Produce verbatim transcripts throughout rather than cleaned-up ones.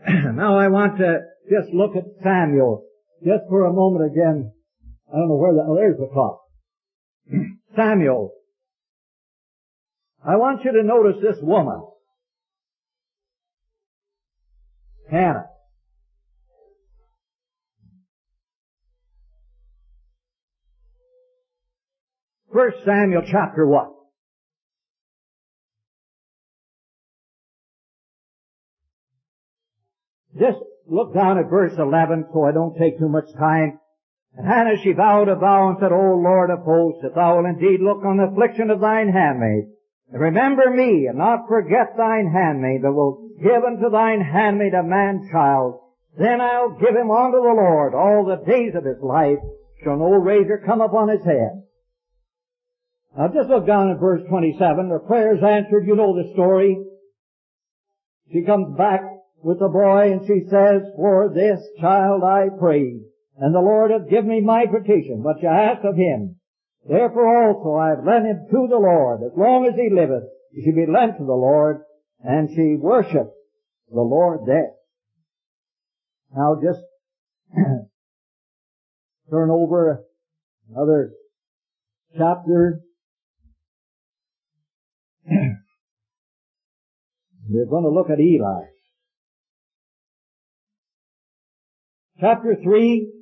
Now I want to just look at Samuel just for a moment again. I don't know where the, oh, there's the clock. Samuel. I want you to notice this woman. Hannah. First Samuel chapter one. Just look down at verse eleven so I don't take too much time. And Hannah, she vowed a vow and said, O Lord of hosts, if thou will indeed look on the affliction of thine handmaid, and remember me, and not forget thine handmaid, but will give unto thine handmaid a man-child, then I'll give him unto the Lord all the days of his life, shall no razor come upon his head. Now just look down at verse twenty-seven. Her prayer's answered. You know the story. She comes back with the boy and she says, for this child I prayed, and the Lord hath given me my petition, what you asked of him. Therefore also I have lent him to the Lord. As long as he liveth, he shall be lent to the Lord. And she worshipped the Lord there. Now just turn over another chapter. We're going to look at Eli. Chapter three.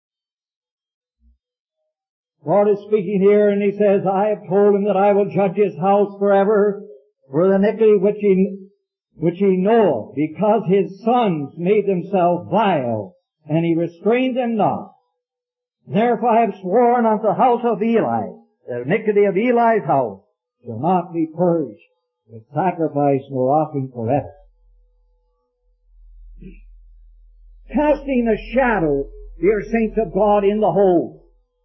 God is speaking here and he says, I have told him that I will judge his house forever for the iniquity which he, which he knoweth, because his sons made themselves vile, and he restrained them not. Therefore I have sworn unto the house of Eli, the iniquity of Eli's house shall not be purged with sacrifice nor offering forever. Casting a shadow, dear saints of God, in the home.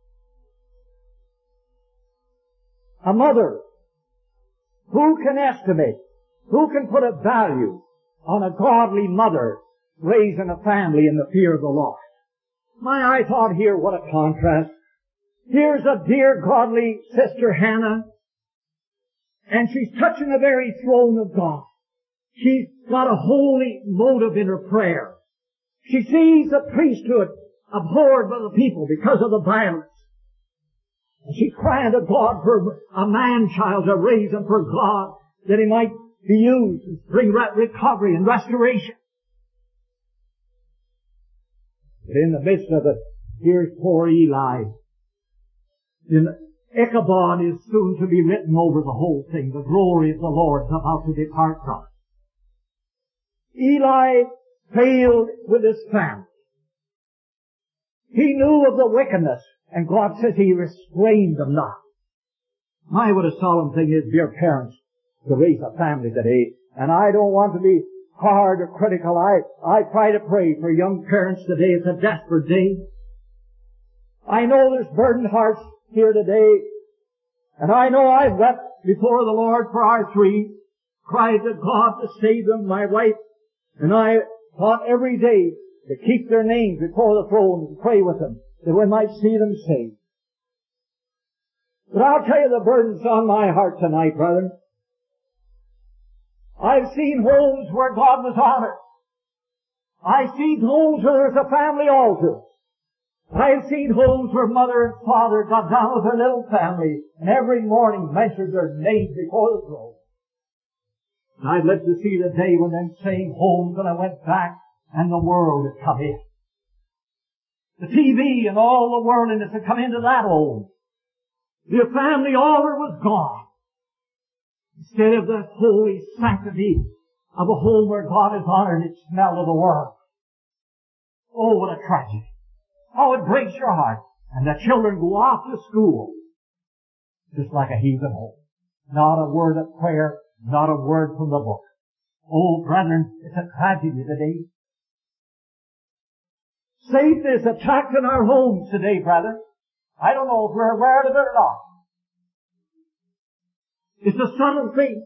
A mother, who can estimate, who can put a value on a godly mother raising a family in the fear of the Lord? My, I thought here, what a contrast. Here's a dear godly sister Hannah, and she's touching the very throne of God. She's got a holy motive in her prayer. She sees the priesthood abhorred by the people because of the violence. And she's crying to God for a man-child to raise him for God, that he might be used and bring recovery and restoration. But in the midst of it, here's poor Eli. In Ichabod is soon to be written over the whole thing. The glory of the Lord is about to depart from it. Eli failed with his family. He knew of the wickedness, and God says he restrained them not. My, what a solemn thing is, dear parents, to raise a family today. And I don't want to be hard or critical. I, I try to pray for young parents today. It's a desperate day. I know there's burdened hearts here today. And I know I've wept before the Lord for our three, cried to God to save them, my wife. And I thought every day to keep their names before the throne and pray with them, that we might see them saved. But I'll tell you the burden's on my heart tonight, brethren. I've seen homes where God was honored. I've seen homes where there's a family altar. I've seen homes where mother and father got down with their little family and every morning mentioned their names before the throne. And I'd lived to see the day when them same homes, when I went back and the world had come in. The T V and all the worldliness had come into that home. The family altar was gone. Instead of the holy sanctity of a home where God is honored, it smelled of the world. Oh, what a tragedy. Oh, it breaks your heart. And the children go off to school just like a heathen home. Not a word of prayer, not a word from the book. Oh, brethren, it's a tragedy today. Satan is attacking our homes today, brother. I don't know if we're aware of it or not. It's a subtle thing.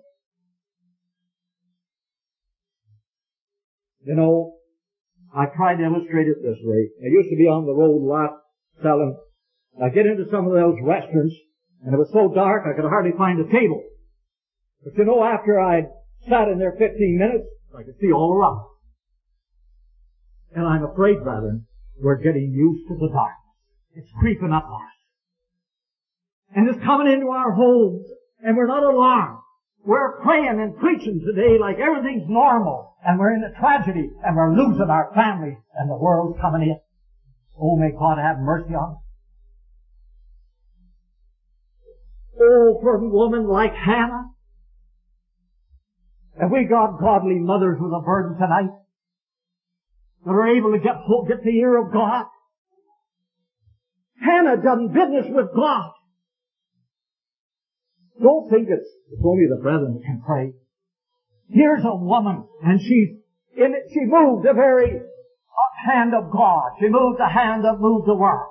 You know, I tried to illustrate it this way. I used to be on the road a lot selling. I get into some of those restaurants, and it was so dark I could hardly find a table. But you know, after I'd sat in there fifteen minutes, I could see all around. And I'm afraid, brethren, we're getting used to the darkness. It's creeping up on us. And it's coming into our homes, and we're not alarmed. We're praying and preaching today like everything's normal, and we're in a tragedy, and we're losing our families, and the world's coming in. Oh, may God have mercy on us. Oh, for a woman like Hannah. Have we got godly mothers with a burden tonight that are able to get, get the ear of God? Hannah done business with God. Don't think it's, it's only the brethren that can pray. Here's a woman, and she's in it, she moved the very hand of God. She moved the hand that moved the world.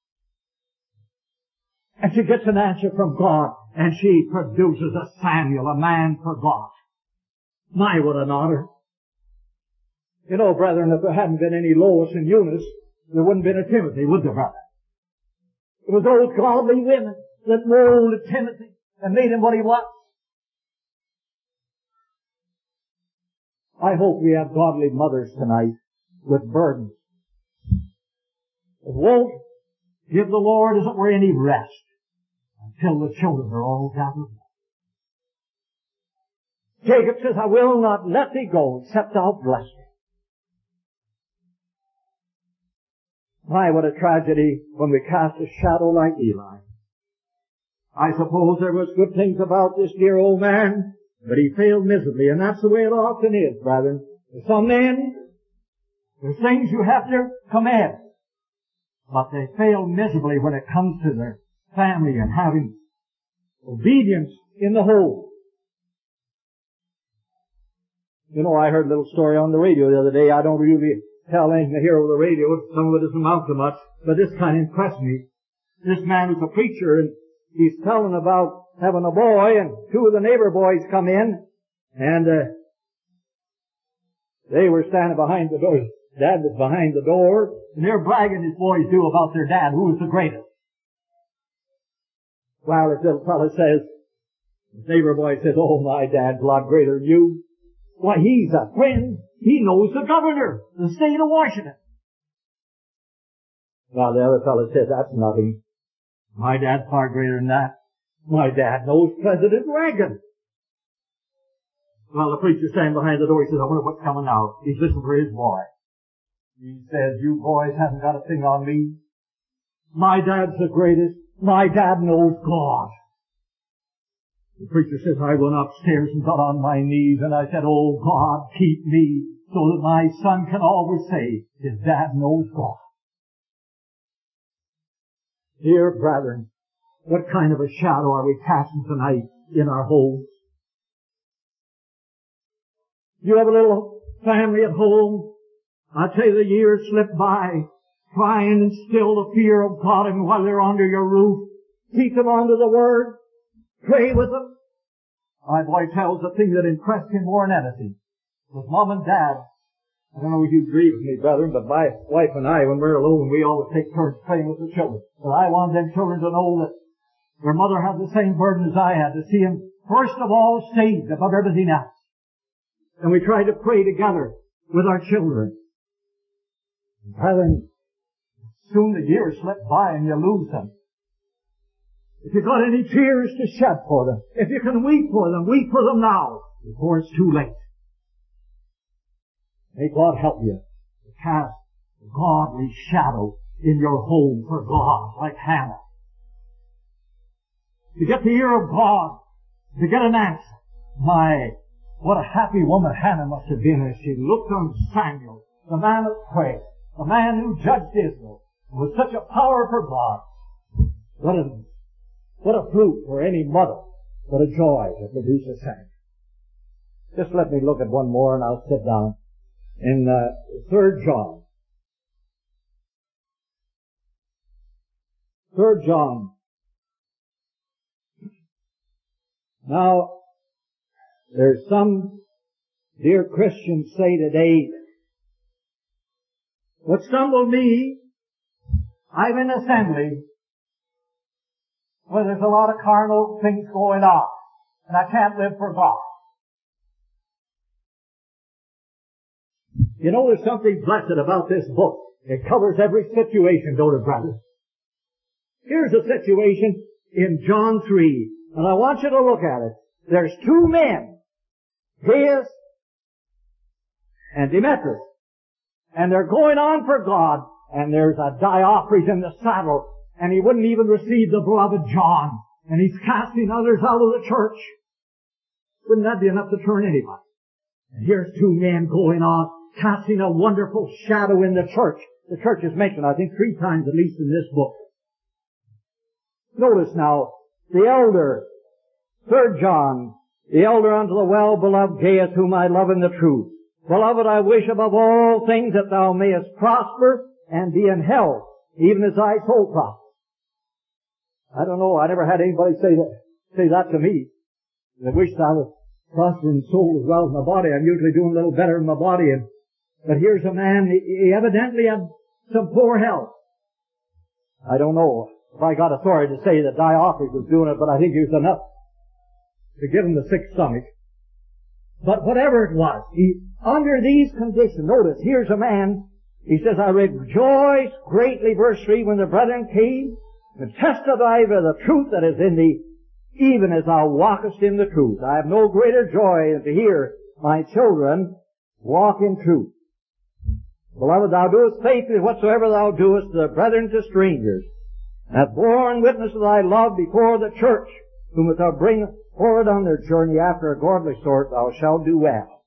And she gets an answer from God, and she produces a Samuel, a man for God. My, what an honor. You know, brethren, if there hadn't been any Lois and Eunice, there wouldn't have been a Timothy, would there, brother? It was those godly women that molded Timothy and made him what he was. I hope we have godly mothers tonight with burdens that won't give the Lord, as it were, any rest until the children are all gathered. Jacob says, I will not let thee go except thou bless me. My, what a tragedy when we cast a shadow like Eli. I suppose there was good things about this dear old man, but he failed miserably, and that's the way it often is, brethren. For some men, there's things you have to command, but they fail miserably when it comes to their family and having obedience in the home. You know, I heard a little story on the radio the other day. I don't really tell anything here over the radio. Some of it doesn't amount to much, but this kind of impressed me. This man was a preacher, and he's telling about having a boy, and two of the neighbor boys come in, and uh, they were standing behind the door. Dad was behind the door, and they're bragging, his boys do, about their dad, who was the greatest. Well, this little fellow says, his neighbor boy says, oh, my dad's a lot greater than you. Why, he's a friend. He knows the governor, the state of Washington. Well, the other fellow says, that's nothing. My dad's far greater than that. My dad knows President Reagan. Well, the preacher standing behind the door, he says, I wonder what's coming now. He's listening for his boy. He says, you boys haven't got a thing on me. My dad's the greatest. My dad knows God. The preacher says, I went upstairs and got on my knees, and I said, oh God, keep me so that my son can always say, his dad knows God. Dear brethren, what kind of a shadow are we casting tonight in our homes? You have a little family at home. I tell you, the years slip by, try and instill the fear of God in while they're under your roof. Teach them onto the Word. Pray with them. My boy tells the thing that impressed him more than anything was Mom and Dad. I don't know if you agree with me, brethren, but my wife and I, when we're alone, we always take turns praying with the children. But I want them children to know that their mother had the same burden as I had, to see them, first of all, saved above everything else. And we try to pray together with our children. Brethren, soon the years slip by and you lose them. If you've got any tears to shed for them, if you can weep for them, weep for them now, before it's too late. May God help you to cast a godly shadow in your home for God, like Hannah. To get the ear of God, to get an answer. My, what a happy woman Hannah must have been as she looked on Samuel, the man of prayer, the man who judged Israel, with such a power for God. What a What a fruit for any mother. What a joy to produce a son. Just let me look at one more and I'll sit down. In uh, Third John. Third John. Now, there's some dear Christians say today, what stumbled me, I'm in assembly, where there's a lot of carnal things going on, and I can't live for God. You know, there's something blessed about this book. It covers every situation, don't it, brother? Here's a situation in John three, and I want you to look at it. There's two men, Gaius and Demetrius, and they're going on for God, and there's a Diotrephes in the saddle, and he wouldn't even receive the beloved John, and he's casting others out of the church. Wouldn't that be enough to turn anybody? And here's two men going on, casting a wonderful shadow in the church. The church is mentioned, I think, three times at least in this book. Notice now, the elder, Third John, the elder unto the well-beloved Gaius, whom I love in the truth. Beloved, I wish above all things that thou mayest prosper and be in health, even as thy soul prospers. I don't know, I never had anybody say that, say that to me. I wish I was prospering soul as well as my body. I'm usually doing a little better in my body. And, but here's a man, he, he evidently had some poor health. I don't know if I got authority to say that Diotrephes was doing it, but I think it was enough to give him the sick stomach. But whatever it was, he, under these conditions, notice, here's a man, he says, I rejoiced greatly, verse three, when the brethren came, and testified of the truth that is in thee, even as thou walkest in the truth. I have no greater joy than to hear my children walk in truth. Beloved, thou doest faithfully whatsoever thou doest to the brethren, to strangers, and hast borne witness of thy love before the church, whom if thou bring forward on their journey after a godly sort, thou shalt do well.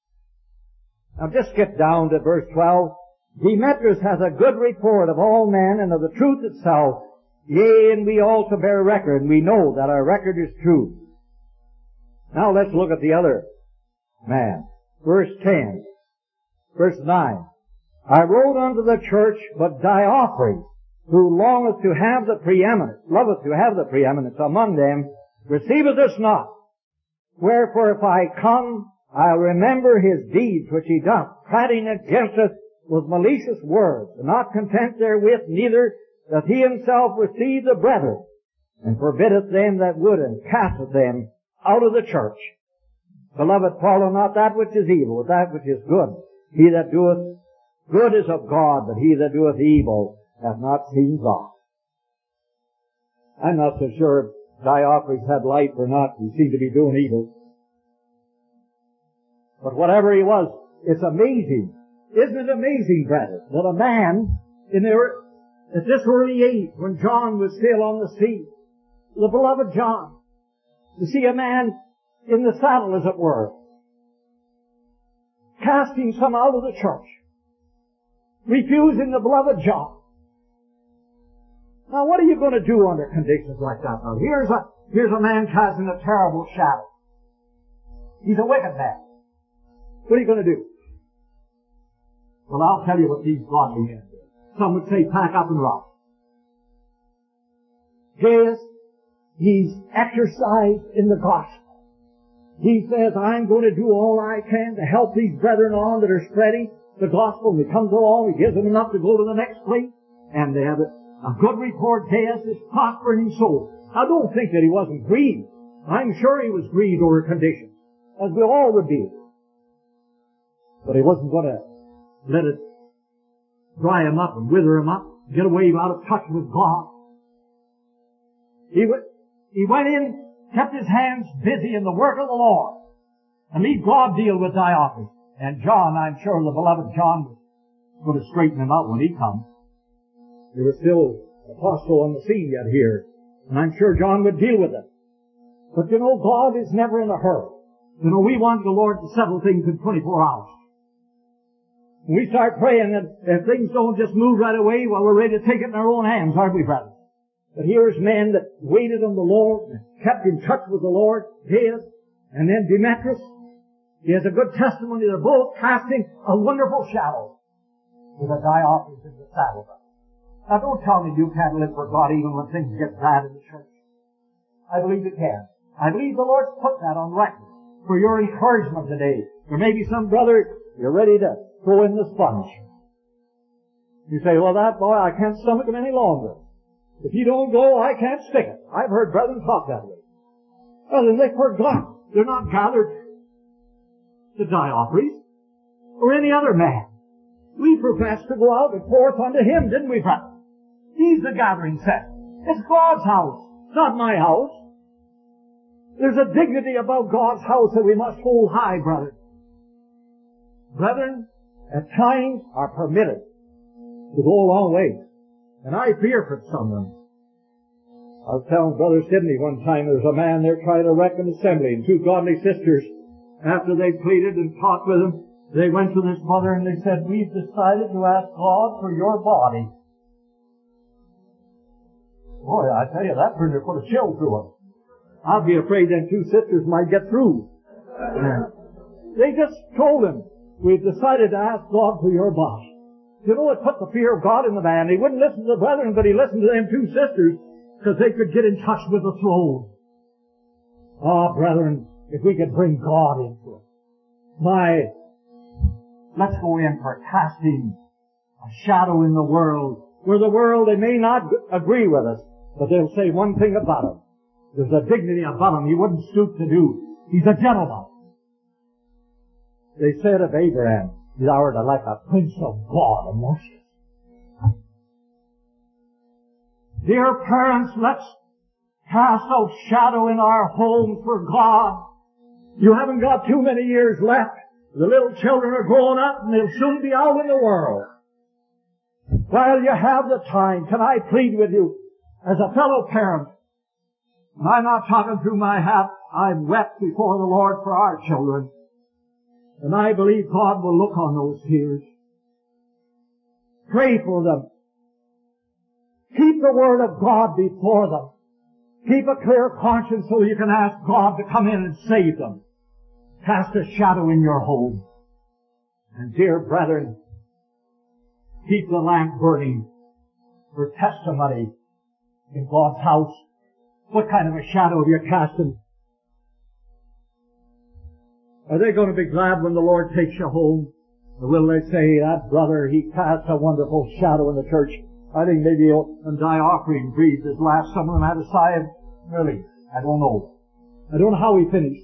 Now just skip down to verse twelve. Demetrius has a good report of all men and of the truth itself. Yea, and we also bear record, and we know that our record is true. Now let's look at the other man. Verse ten. Verse nine. I wrote unto the church, but Diotrephes, who longeth to have the preeminence, loveth to have the preeminence among them, receiveth us not. Wherefore if I come, I'll remember his deeds which he doth, prating against us with malicious words, and not content therewith, neither doth he himself receive the brethren, and forbiddeth them that would, and casteth them out of the church. Beloved, follow not that which is evil, but that which is good. He that doeth good is of God, but he that doeth evil hath not seen God. I'm not so sure if Diotrephes had life or not. He seemed to be doing evil. But whatever he was, it's amazing. Isn't it amazing, brethren, that a man in their, at this early age, when John was still on the sea, the beloved John, to see a man in the saddle, as it were, casting some out of the church, refusing the beloved John. Now what are you going to do under conditions like that? Now here's a, here's a man casting a terrible shadow. He's a wicked man. What are you going to do? Well, I'll tell you what these godly men do. Some would say pack up and run. Gaius, he's exercised in the gospel. He says, I'm going to do all I can to help these brethren on that are spreading the gospel. And he comes along, he gives them enough to go to the next place, and they have a, a good report. Gaius is prospering in soul. I don't think that he wasn't grieved. I'm sure he was grieved over conditions, as we all would be. But he wasn't going to let it dry him up and wither him up, get away out of touch with God. He went, he went in, kept his hands busy in the work of the Lord, and leave God deal with Diotrephes. And John, I'm sure the beloved John was going to straighten him out when he comes. There was still apostle on the scene yet here, and I'm sure John would deal with it. But you know, God is never in a hurry. You know, we want the Lord to settle things in twenty-four hours. We start praying that if things don't just move right away, well, we're ready to take it in our own hands, aren't we, brothers? But here's men that waited on the Lord, and kept in touch with the Lord, Gaius, and then Demetrius. He has a good testimony. They're both casting a wonderful shadow with a Diotrephes in the saddle. Now don't tell me you can't live for God even when things get bad in the church. I believe you can. I believe the Lord's put that on record for your encouragement today. There may be some brother, you're ready to throw in the sponge. You say, well, that boy, I can't stomach him any longer. If you don't go, I can't stick it. I've heard brethren talk that way. Well, then they forgot. They're not gathered to Diotrephes or any other man. We professed to go out and forth unto Him, didn't we, brother? He's the gathering set. It's God's house, not my house. There's a dignity about God's house that we must hold high, brother. Brethren, at times are permitted to go a long way. And I fear for some of them. I was telling Brother Sidney one time there was a man there trying to wreck an assembly, and two godly sisters, after they pleaded and talked with him, they went to this mother and they said, we've decided to ask God for your body. Boy, I tell you, that printer put a chill through them. I'd be afraid them two sisters might get through. They just told him, we've decided to ask God for your body. You know, it put the fear of God in the man. He wouldn't listen to the brethren, but he listened to them two sisters because they could get in touch with the throne. Ah, brethren, if we could bring God into it. My, let's go in for casting a shadow in the world, where the world, they may not agree with us, but they'll say one thing about him. There's a dignity about him he wouldn't stoop to do. He's a gentleman. They said of Abraham, thou art like a prince of God amongst us. Dear parents, let's cast a shadow in our homes for God. You haven't got too many years left. The little children are growing up and they'll soon be out in the world. While you have the time, can I plead with you as a fellow parent? And I'm not talking through my hat. I've wept before the Lord for our children. And I believe God will look on those tears. Pray for them. Keep the Word of God before them. Keep a clear conscience so you can ask God to come in and save them. Cast a shadow in your home. And dear brethren, keep the lamp burning for testimony in God's house. What kind of a shadow are you casting? Are they going to be glad when the Lord takes you home? Or will they say, that brother, he cast a wonderful shadow in the church? I think maybe when Die Offering breathed his last, some of them had a sigh of relief. I don't know. I don't know how he finished.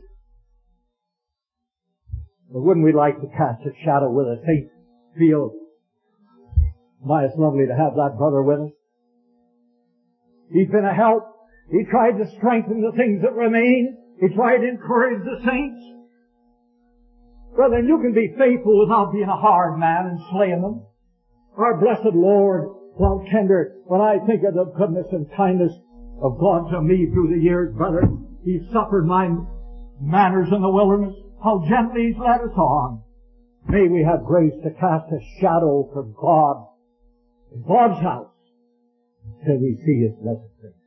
But wouldn't we like to cast a shadow with us? Hey, feel, my, it's lovely to have that brother with us. He's been a help. He tried to strengthen the things that remain. He tried to encourage the saints. Brethren, you can be faithful without being a hard man and slaying them. Our blessed Lord, how tender, when I think of the goodness and kindness of God to me through the years, brother, He's suffered my manners in the wilderness. How gently He's led us on. May we have grace to cast a shadow for God in God's house till we see His blessed face.